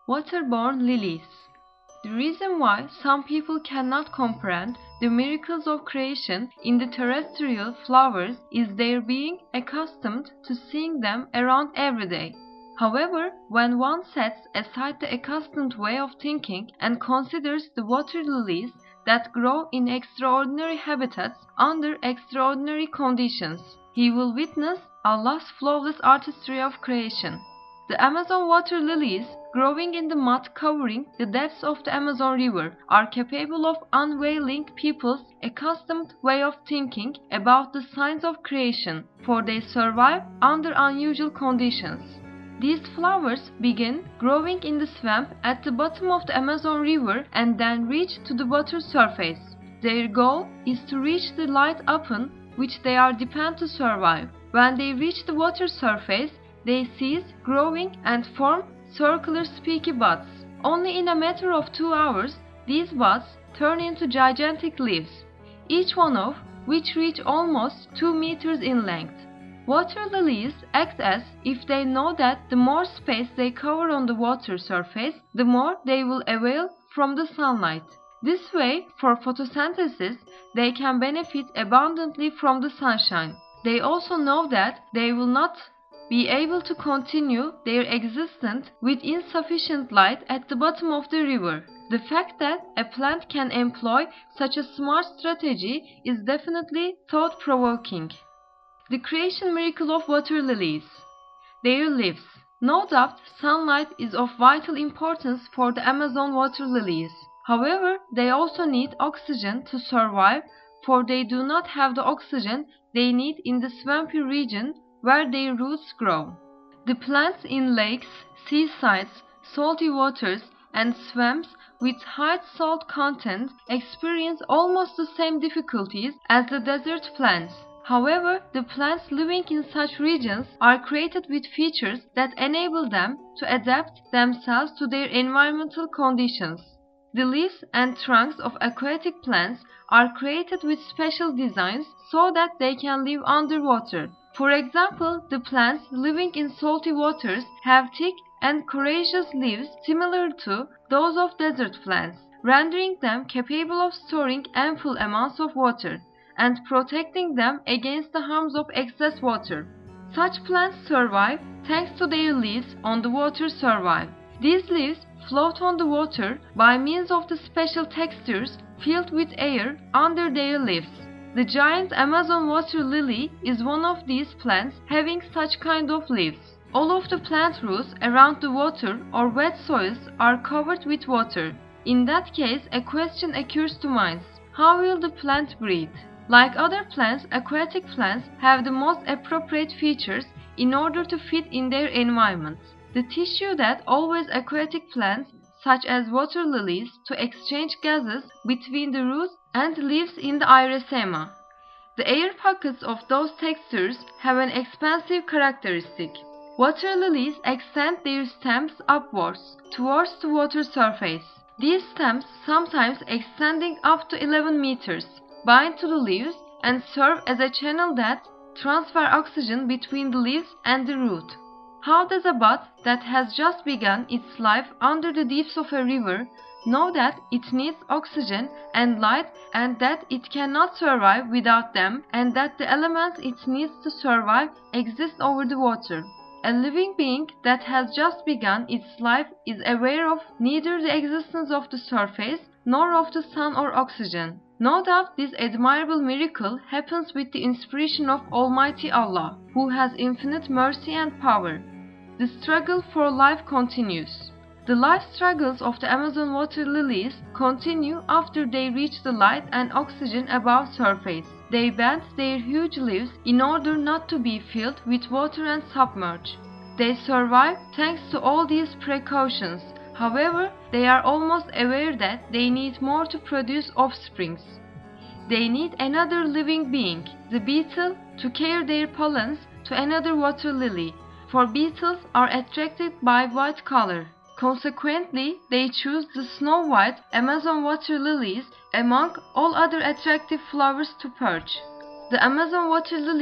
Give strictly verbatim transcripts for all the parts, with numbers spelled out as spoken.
Waterborne lilies. The reason why some people cannot comprehend the miracles of creation in the terrestrial flowers is their being accustomed to seeing them around every day. However, when one sets aside the accustomed way of thinking and considers the water lilies that grow in extraordinary habitats under extraordinary conditions, he will witness Allah's flawless artistry of creation. The Amazon water lilies, growing in the mud covering the depths of the Amazon River, are capable of unveiling people's accustomed way of thinking about the signs of creation, for they survive under unusual conditions. These flowers begin growing in the swamp at the bottom of the Amazon River and then reach to the water surface. Their goal is to reach the light upon which they are dependent to survive. When they reach the water surface, they cease growing and form circular spiky buds. Only in a matter of two hours, these buds turn into gigantic leaves, each one of which reach almost two meters in length. Water lilies act as if they know that the more space they cover on the water surface, the more they will avail from the sunlight. This way, for photosynthesis, they can benefit abundantly from the sunshine. They also know that they will not be able to continue their existence with insufficient light at the bottom of the river. The fact that a plant can employ such a smart strategy is definitely thought-provoking. The creation miracle of water lilies. Their leaves. No doubt sunlight is of vital importance for the Amazon water lilies. However, they also need oxygen to survive, for they do not have the oxygen they need in the swampy region where their roots grow. The plants in lakes, seasides, salty waters, and swamps with high salt content experience almost the same difficulties as the desert plants. However, the plants living in such regions are created with features that enable them to adapt themselves to their environmental conditions. The leaves and trunks of aquatic plants are created with special designs so that they can live underwater. For example, the plants living in salty waters have thick and courageous leaves similar to those of desert plants, rendering them capable of storing ample amounts of water and protecting them against the harms of excess water. Such plants survive thanks to their leaves on the water survive. These leaves float on the water by means of the special textures filled with air under their leaves. The giant Amazon water lily is one of these plants having such kind of leaves. All of the plant roots around the water or wet soils are covered with water. In that case, a question occurs to minds: how will the plant breathe? Like other plants, aquatic plants have the most appropriate features in order to fit in their environment. The tissue that always aquatic plants, such as water lilies, to exchange gases between the roots and leaves in the iracema. The air pockets of those textures have an expansive characteristic. Water lilies extend their stems upwards towards the water surface. These stems, sometimes extending up to eleven meters, bind to the leaves and serve as a channel that transfer oxygen between the leaves and the root. How does a bud that has just begun its life under the deeps of a river know that it needs oxygen and light and that it cannot survive without them and that the elements it needs to survive exist over the water? A living being that has just begun its life is aware of neither the existence of the surface nor of the sun or oxygen. No doubt this admirable miracle happens with the inspiration of Almighty Allah, who has infinite mercy and power. The struggle for life continues. The life struggles of the Amazon water lilies continue after they reach the light and oxygen above surface. They bend their huge leaves in order not to be filled with water and submerge. They survive thanks to all these precautions. However, they are almost aware that they need more to produce offsprings. They need another living being, the beetle, to carry their pollens to another water lily, for beetles are attracted by white color. Consequently, they choose the snow-white Amazon water lilies among all other attractive flowers to perch. The Amazon water lilies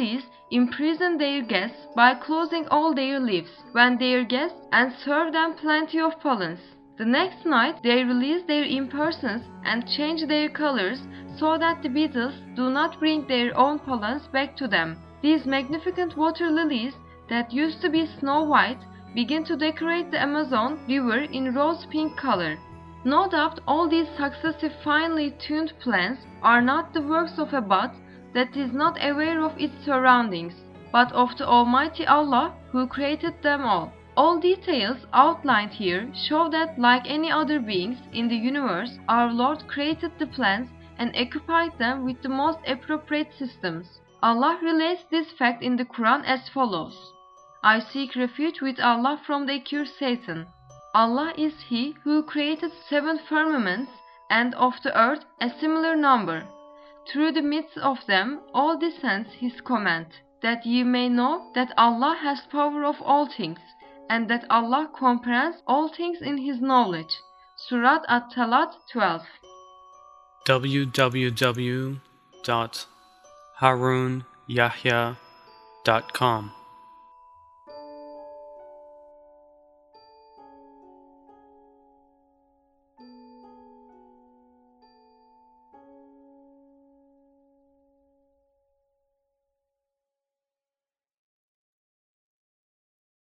imprison their guests by closing all their lips when their guests and serve them plenty of pollens. The next night they release their impersons and change their colors so that the beetles do not bring their own pollens back to them. These magnificent water lilies that used to be snow white begin to decorate the Amazon River in rose pink color. No doubt all these successive finely tuned plants are not the works of a bud that is not aware of its surroundings, but of the Almighty Allah who created them all. All details outlined here show that, like any other beings in the universe, our Lord created the plants and occupied them with the most appropriate systems. Allah relates this fact in the Quran as follows: I seek refuge with Allah from the accursed Satan. Allah is He who created seven firmaments, and of the earth a similar number. Through the midst of them all descends His command, that ye may know that Allah has power of all things, and that Allah comprehends all things in His knowledge. Surat At-Talat twelve. w w w dot harun yahya dot com